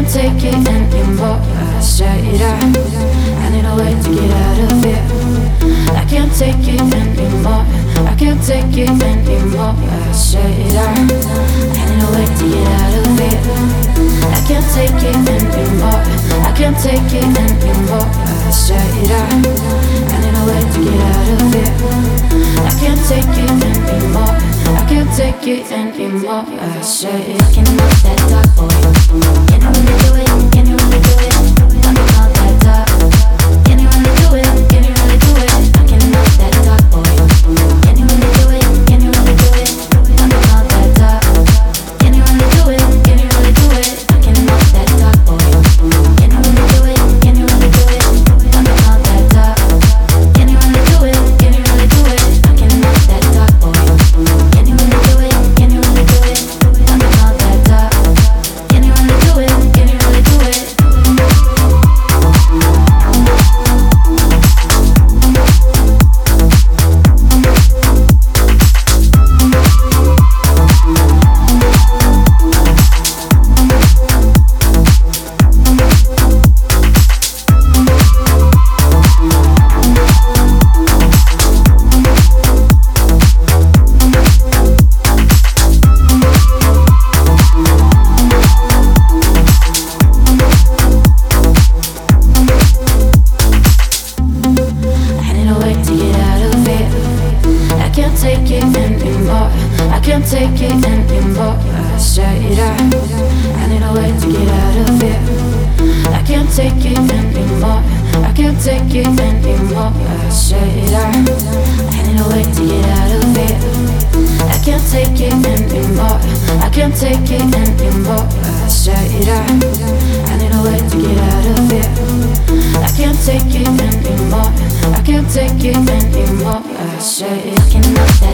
take it anymore. I said I need a way to get out of here. I can't take it anymore. I can't take it anymore. I said I need a way to get out of here. I can't take it anymore. I can't take it anymore. I said I need a way to get out of here. I can't take it anymore. I can't take it anymore. I said I can knock that dog boy. Can you really do it? Can you really do it? Let me knock that dog. Can you really do it? Can you really do it? I can knock that dog boy. Can you really do it? Can you really do it? Let me knock that dog. Can you really do it? Can you really do it? I can knock that dog boy. Can you really do it? Can you really do it? Let me knock that dog. Can you really do it? Can you really do it? I can knock that dog boy. Can you really do it? Can you really do it? Let me knock that dog. Can you really do it? Can you really do it? Take it anymore. I can't take it anymore. I said I need a way to get out of here. I can't take it anymore. I can't take it anymore. I said I need a way to get out of here. I can't take it anymore. I can't take it anymore. I said I need a way to get out of here. I can't take it anymore. I can't take it anymore. I said I can knock that.